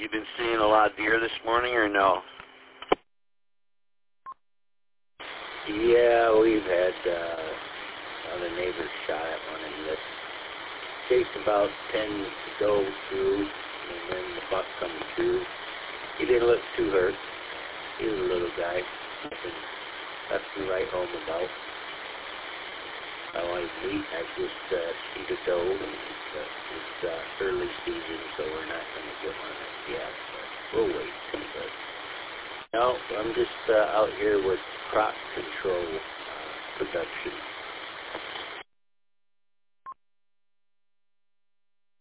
You been seeing a lot of deer this morning or no? Yeah, we've had other neighbors shot at one and it takes about 10 to go through, and then the buck comes through. He didn't look too hurt. He was a little guy. Nothing to write home about. I wanted meat. I just see the doe. It's early season, so we're not going to get one yet. But we'll wait. But no, I'm just out here with crop control production.